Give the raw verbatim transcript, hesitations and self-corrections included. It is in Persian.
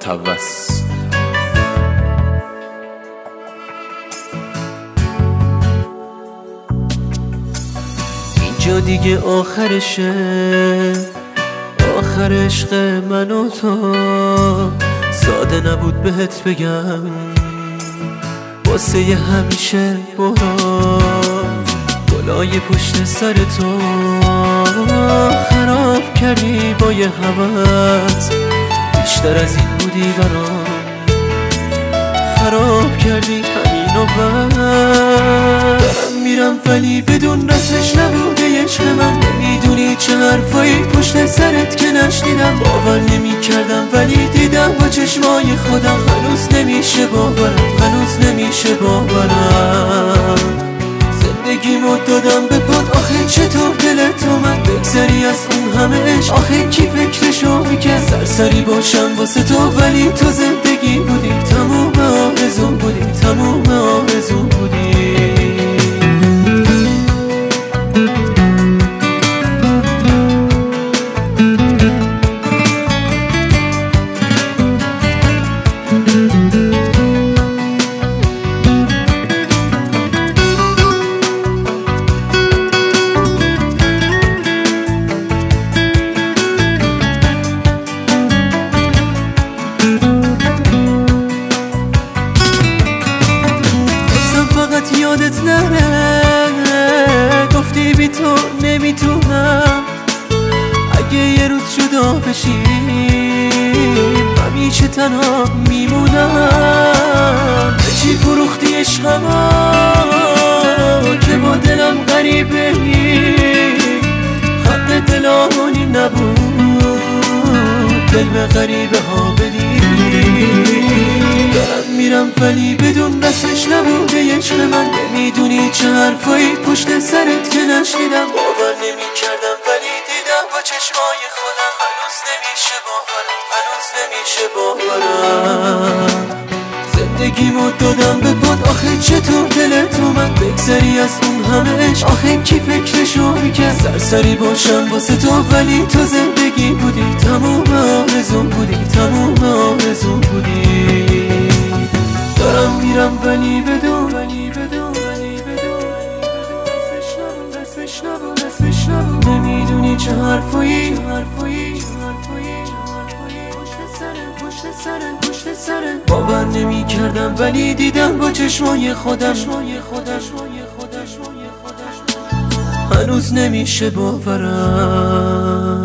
متوس. اینجا دیگه آخرشه، آخر عشق من و تو. ساده نبود بهت بگم واسه ی همیشه برو. گلای پشت سر تو خراب کردی با یه هوس. بیشتر از این بودی برام، خراب کردی همینو بس. دارم میرم ولی بدون رسش نبوده عشق من. نمیدونی چه حرفایی پشت سرت که نشنیدم. باور نمی کردم ولی دیدم با چشمای خودم. هنوز نمیشه باورم، هنوز نمیشه باورم. زندگیمو دادم به پاد، آخه چطور دلت اومد بگذری از اون همه عشق؟ آخه کی فکرشو میکرد سرسری باشم واسه تو؟ ولی تو زندگی بودی، تموم آرزوم بودی، تموم آرزوم بودی. یادت نره گفتی بی تو نمیتونم. اگه یه روز جدا بشیم همیشه تنها میمونم. به چی فروختی عشقمو که با دلم غریبه ای؟ حق دلانی نبود دل به غریبه ها بدی. دارم میرم ولی بدون دستش نبوده عشق من. نمیدونی چه حرفایی پشت سرت که نشنیدم. باور نمی کردم ولی دیدم با چشمای خودم. هنوز نمیشه باورم، هنوز نمیشه باورم. زندگیمو دادم به پاد، آخه چطور دلت اومد بگذری از اون همه عشق؟ آخه کی فکرشو میکرد سرسری باشم واسه تو؟ ولی تو زندگی بودی، تموم آرزوم بودی، تموم آرزوم بودی. دارم میرم ولی بدون، ولی بدون، ولی بدون دستش نبود، دستش نبود، دستش نبود. نمیدونی چه حرفایی، چه حرفایی، چه حرفایی، چه حرفایی پشت سرم، پشت سرم، پشت سرم. باور نمی کردم ولی دیدم با چشمای خودم، چشمای خودم، چشمای خودم، چشمای خودم. هنوز نمیشه باورم.